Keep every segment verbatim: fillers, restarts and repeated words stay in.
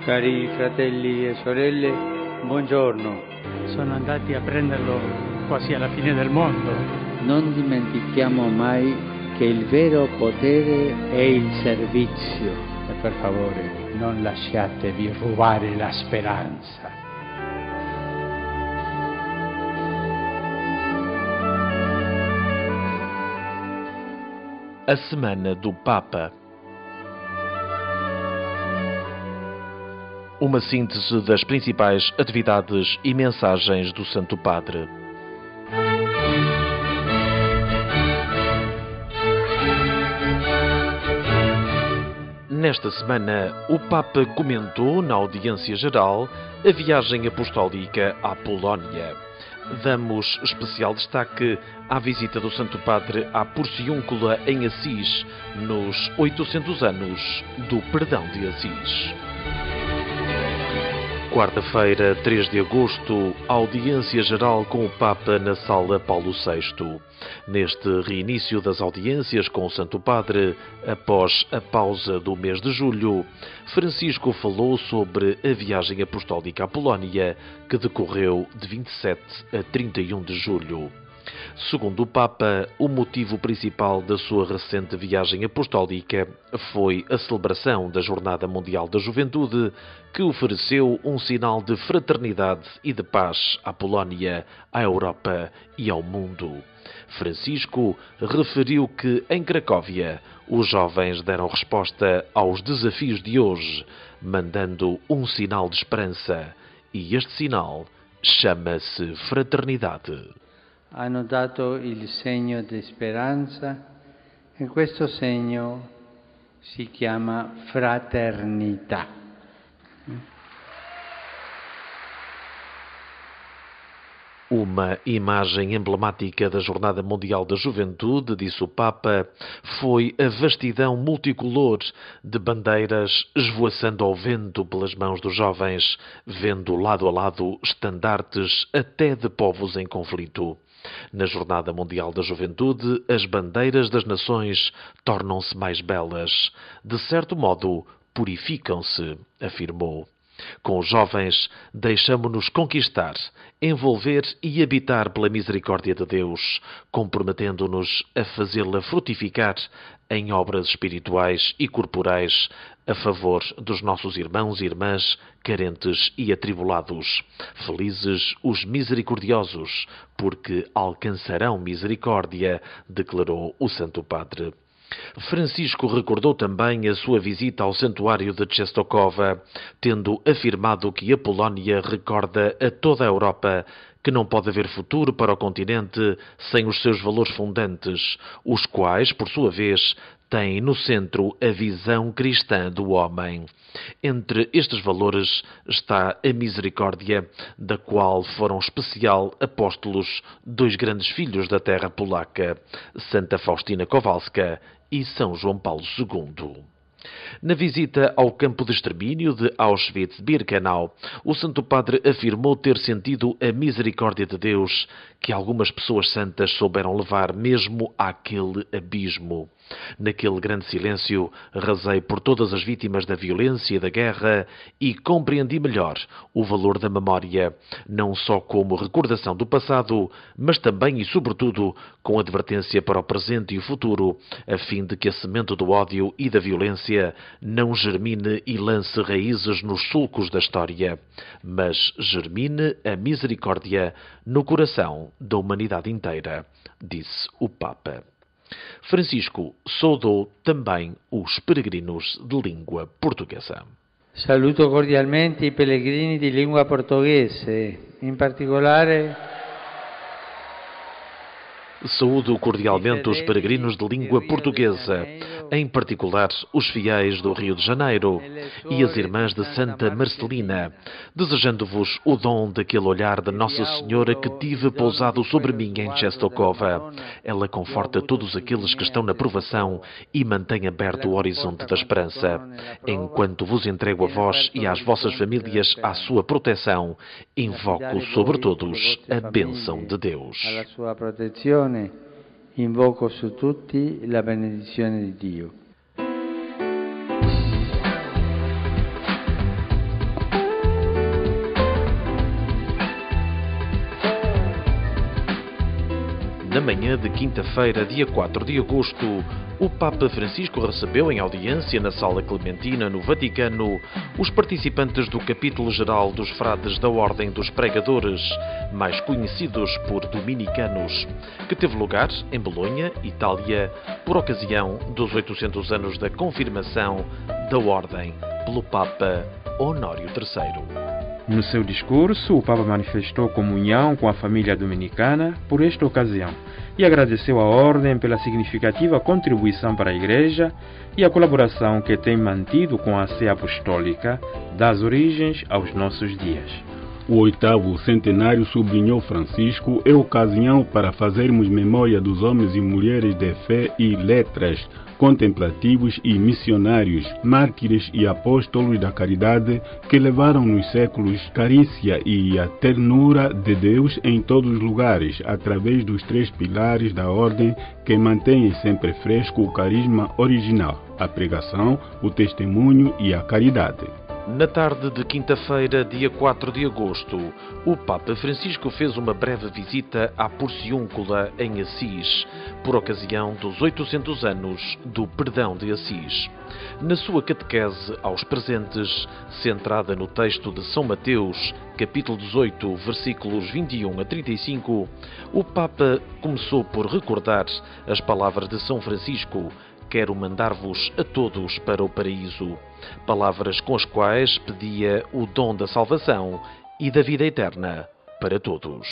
Cari fratelli e sorelle, buongiorno. Sono andati a prenderlo quasi alla fine del mondo. Non dimentichiamo mai che il vero potere è il servizio. E per favore, non lasciatevi rubare la speranza. A Semana do Papa. Uma síntese das principais atividades e mensagens do Santo Padre. Nesta semana, o Papa comentou na audiência geral a viagem apostólica à Polónia. Damos especial destaque à visita do Santo Padre à Porciúncula em Assis, nos oitocentos anos do Perdão de Assis. Quarta-feira, três de agosto, audiência geral com o Papa na Sala Paulo sexto. Neste reinício das audiências com o Santo Padre, após a pausa do mês de julho, Francisco falou sobre a viagem apostólica à Polónia, que decorreu de vinte e sete a trinta e um de julho. Segundo o Papa, o motivo principal da sua recente viagem apostólica foi a celebração da Jornada Mundial da Juventude, que ofereceu um sinal de fraternidade e de paz à Polónia, à Europa e ao mundo. Francisco referiu que, em Cracóvia, os jovens deram resposta aos desafios de hoje, mandando um sinal de esperança. E este sinal chama-se fraternidade. Hanno dato il segno di speranza e questo segno si chiama fraternità. Uma imagem emblemática da Jornada Mundial da Juventude, disse o Papa, foi a vastidão multicolor de bandeiras esvoaçando ao vento pelas mãos dos jovens, vendo lado a lado estandartes até de povos em conflito. Na Jornada Mundial da Juventude, as bandeiras das nações tornam-se mais belas. De certo modo, purificam-se, afirmou. Com os jovens, deixamo-nos conquistar, envolver e habitar pela misericórdia de Deus, comprometendo-nos a fazê-la frutificar em obras espirituais e corporais a favor dos nossos irmãos e irmãs carentes e atribulados. Felizes os misericordiosos, porque alcançarão misericórdia, declarou o Santo Padre. Francisco recordou também a sua visita ao santuário de Częstochowa, tendo afirmado que a Polónia recorda a toda a Europa que não pode haver futuro para o continente sem os seus valores fundantes, os quais, por sua vez, têm no centro a visão cristã do homem. Entre estes valores está a misericórdia, da qual foram especial apóstolos dois grandes filhos da terra polaca, Santa Faustina Kowalska e São João Paulo segundo. Na visita ao campo de extermínio de Auschwitz-Birkenau, o Santo Padre afirmou ter sentido a misericórdia de Deus que algumas pessoas santas souberam levar mesmo àquele abismo. Naquele grande silêncio, rezei por todas as vítimas da violência e da guerra e compreendi melhor o valor da memória, não só como recordação do passado, mas também e sobretudo com advertência para o presente e o futuro, a fim de que a semente do ódio e da violência não germine e lance raízes nos sulcos da história, mas germine a misericórdia no coração da humanidade inteira, disse o Papa. Francisco saudou também os peregrinos de língua portuguesa. Saluto cordialmente i pellegrini di lingua portoghese, in particolare. Saúdo cordialmente os peregrinos de língua portuguesa, em particular os fiéis do Rio de Janeiro e as irmãs de Santa Marcelina, desejando-vos o dom daquele olhar de Nossa Senhora que tive pousado sobre mim em Częstochowa. Ela conforta todos aqueles que estão na provação e mantém aberto o horizonte da esperança. Enquanto vos entrego a vós e às vossas famílias à sua proteção, invoco sobre todos a bênção de Deus. Invoco su tutti la benedizione di Dio. Na manhã de quinta-feira, dia quatro de agosto, o Papa Francisco recebeu em audiência na Sala Clementina, no Vaticano, os participantes do capítulo geral dos frades da Ordem dos Pregadores, mais conhecidos por dominicanos, que teve lugar em Bolonha, Itália, por ocasião dos oitocentos anos da confirmação da Ordem pelo Papa Honório terceiro. No seu discurso, o Papa manifestou comunhão com a família dominicana por esta ocasião e agradeceu à Ordem pela significativa contribuição para a Igreja e a colaboração que tem mantido com a Sé Apostólica das origens aos nossos dias. O oitavo centenário, sublinhou Francisco, é ocasião para fazermos memória dos homens e mulheres de fé e letras, contemplativos e missionários, mártires e apóstolos da caridade que levaram nos séculos carícia e a ternura de Deus em todos os lugares, através dos três pilares da ordem que mantêm sempre fresco o carisma original, a pregação, o testemunho e a caridade. Na tarde de quinta-feira, dia quatro de agosto, o Papa Francisco fez uma breve visita à Porciúncula, em Assis, por ocasião dos oitocentos anos do Perdão de Assis. Na sua catequese aos presentes, centrada no texto de São Mateus, capítulo dezoito, versículos vinte e um a trinta e cinco, o Papa começou por recordar as palavras de São Francisco: "Quero mandar-vos a todos para o paraíso", palavras com as quais pedia o dom da salvação e da vida eterna para todos.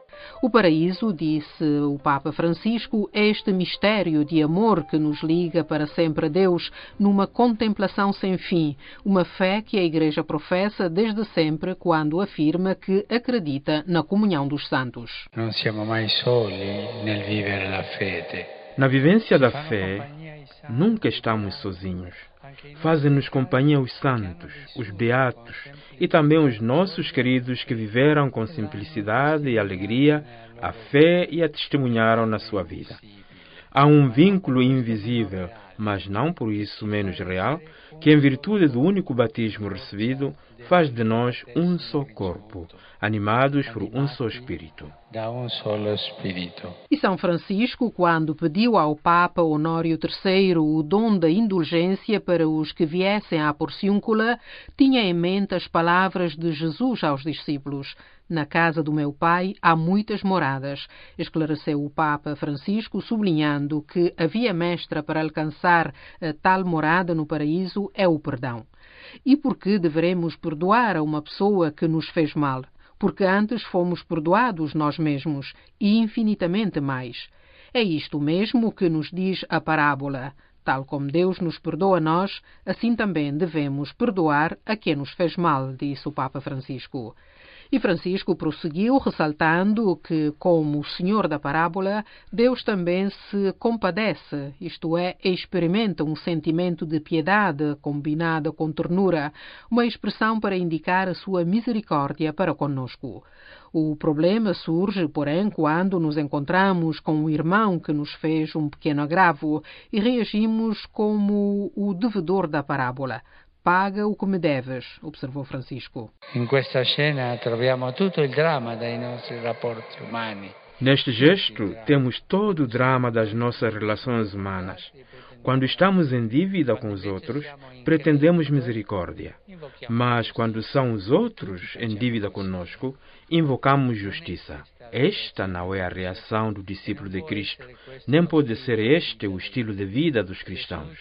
O paraíso, disse o Papa Francisco, é este mistério de amor que nos liga para sempre a Deus, numa contemplação sem fim, uma fé que a Igreja professa desde sempre quando afirma que acredita na comunhão dos santos. Não siamo mai soli nel vivere la fede. Na vivência da fé, nunca estamos sozinhos. Fazem-nos companhia os santos, os beatos e também os nossos queridos que viveram com simplicidade e alegria a fé e a testemunharam na sua vida. Há um vínculo invisível, mas não por isso menos real, que em virtude do único batismo recebido, faz de nós um só corpo, animados por um só Espírito. Da um solo Espírito. E São Francisco, quando pediu ao Papa Honório terceiro o dom da indulgência para os que viessem à Porciúncula, tinha em mente as palavras de Jesus aos discípulos: "Na casa do meu Pai há muitas moradas", esclareceu o Papa Francisco, sublinhando que a via mestra para alcançar a tal morada no paraíso é o perdão. E por que deveremos perdoar a uma pessoa que nos fez mal? Porque antes fomos perdoados nós mesmos, e infinitamente mais. É isto mesmo que nos diz a parábola. Tal como Deus nos perdoa a nós, assim também devemos perdoar a quem nos fez mal, disse o Papa Francisco. E Francisco prosseguiu, ressaltando que, como o Senhor da parábola, Deus também se compadece, isto é, experimenta um sentimento de piedade combinada com ternura, uma expressão para indicar a sua misericórdia para conosco. O problema surge, porém, quando nos encontramos com um irmão que nos fez um pequeno agravo e reagimos como o devedor da parábola. "Paga o que me deves", observou Francisco. In questa scena troviamo tutto il dramma dei nostri rapporti umani. Neste gesto, temos todo o drama das nossas relações humanas. Quando estamos em dívida com os outros, pretendemos misericórdia. Mas quando são os outros em dívida conosco, invocamos justiça. Esta não é a reação do discípulo de Cristo, nem pode ser este o estilo de vida dos cristãos.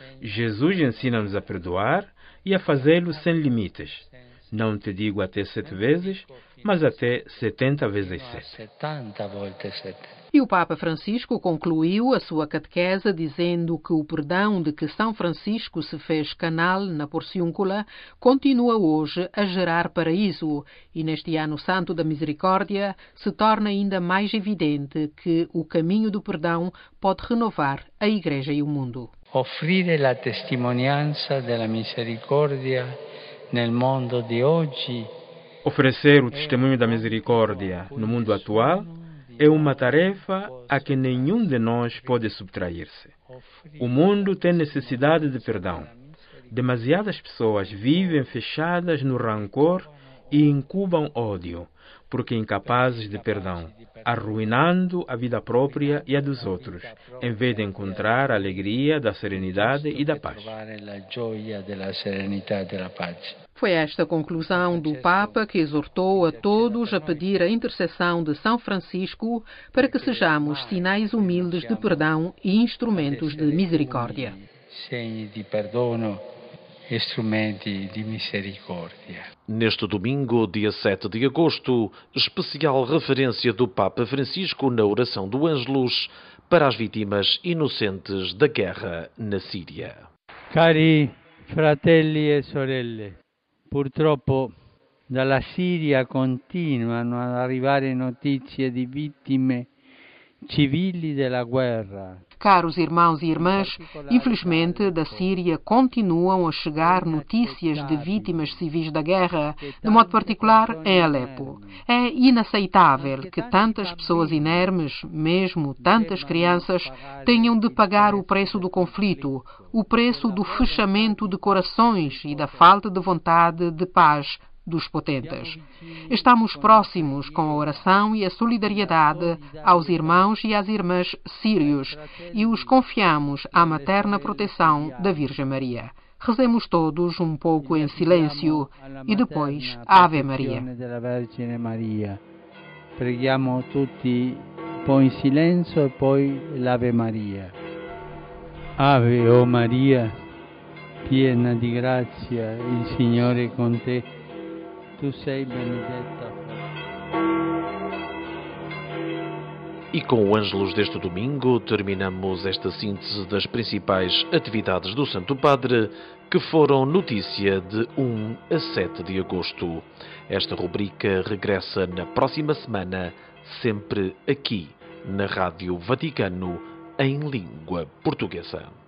Jesus ensina-nos a perdoar e a fazê-lo sem limites. Não te digo até sete vezes, mas até setenta vezes sete. E o Papa Francisco concluiu a sua catequese dizendo que o perdão de que São Francisco se fez canal na Porciúncula continua hoje a gerar paraíso, e neste ano santo da misericórdia se torna ainda mais evidente que o caminho do perdão pode renovar a Igreja e o mundo. Offrire la testimonianza della misericordia nel mondo di oggi. Oferecer o testemunho da misericórdia no mundo atual é uma tarefa a que nenhum de nós pode subtrair-se. O mundo tem necessidade de perdão. Demasiadas pessoas vivem fechadas no rancor e incubam ódio. porque incapazes de perdão, arruinando a vida própria e a dos outros, em vez de encontrar a alegria da serenidade e da paz. Foi esta a conclusão do Papa que exortou a todos a pedir a intercessão de São Francisco para que sejamos sinais humildes de perdão e instrumentos de misericórdia. Segni di perdono e strumenti di misericordia. Neste domingo, dia sete de agosto, especial referência do Papa Francisco na oração do Ângelus para as vítimas inocentes da guerra na Síria. Cari fratelli e sorelle, purtroppo dalla Siria continuano ad arrivare notizie di vittime civili della guerra. Caros irmãos e irmãs, infelizmente da Síria continuam a chegar notícias de vítimas civis da guerra, de modo particular em Alepo. É inaceitável que tantas pessoas inermes, mesmo tantas crianças, tenham de pagar o preço do conflito, o preço do fechamento de corações e da falta de vontade de paz dos potentes. Estamos próximos com a oração e a solidariedade aos irmãos e às irmãs sírios e os confiamos à materna proteção da Virgem Maria. Rezemos todos um pouco em silêncio e depois Ave Maria. Preghiamo tutti un po' in silenzio e poi l'Ave Maria. Ave o Maria, piena di grazia, il Signore è con te. Tu sei benedetta. E com o Ângelus deste domingo terminamos esta síntese das principais atividades do Santo Padre que foram notícia de um a sete de agosto. Esta rubrica regressa na próxima semana, sempre aqui na Rádio Vaticano, em língua portuguesa.